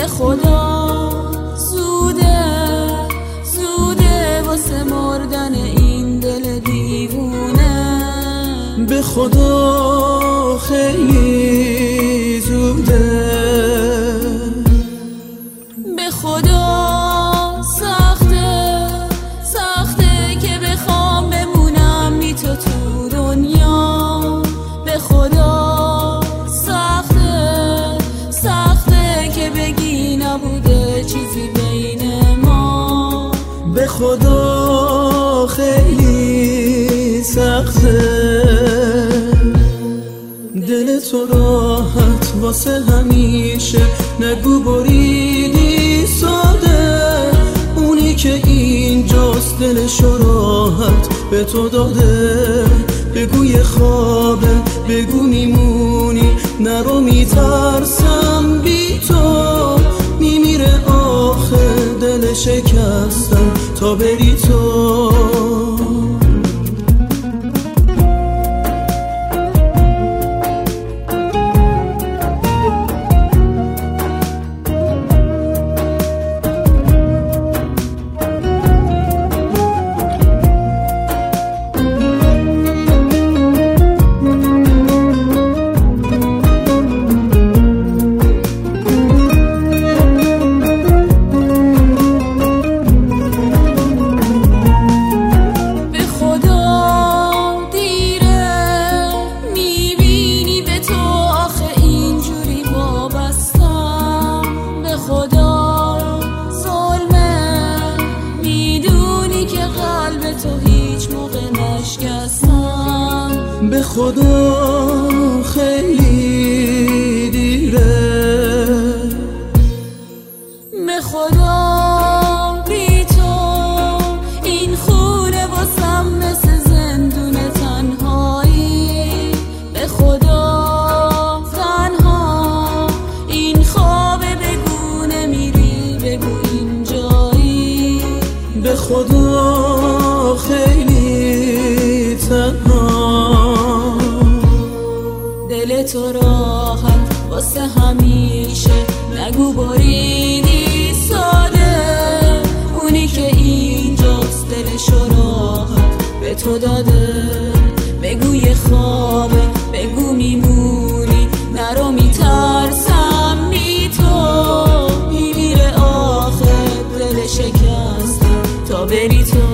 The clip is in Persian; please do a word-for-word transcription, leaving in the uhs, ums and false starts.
به خدا زوده زوده واسه مردن این دل دیوونه، به خدا خیلی زوده، به خدا سخته سخته که بخوام بمونم بی تو تو دنیا، به خدا سخته سخته که بگی نبوده چیزی بین ما، به خدا خیلی سخته، دل تو راحت واسه همیشه نگو بریدی ساده، اونی که اینجاست دلشو راحت به تو داده، بگو یه خوابه بگو میمونی نرو میترسم بی تو، میمیره آخه دل شکستم تا بری تو. به خدا خیلی دیره، به خدا بی تو این خونه واسم مثل زندون تنهایی، به خدا تنها این خوابه بگو نمیری بگو اینجایی، به خدا خیلی تنها، دل تو راحت واسه همیشه نگو بریدی ساده، اونی که اینجاست دلشو راحت به تو داده، بگو یه خوابه بگو میمونی نرو میترسم بی تو، میمیره آخه دل شکستم تا بری تو.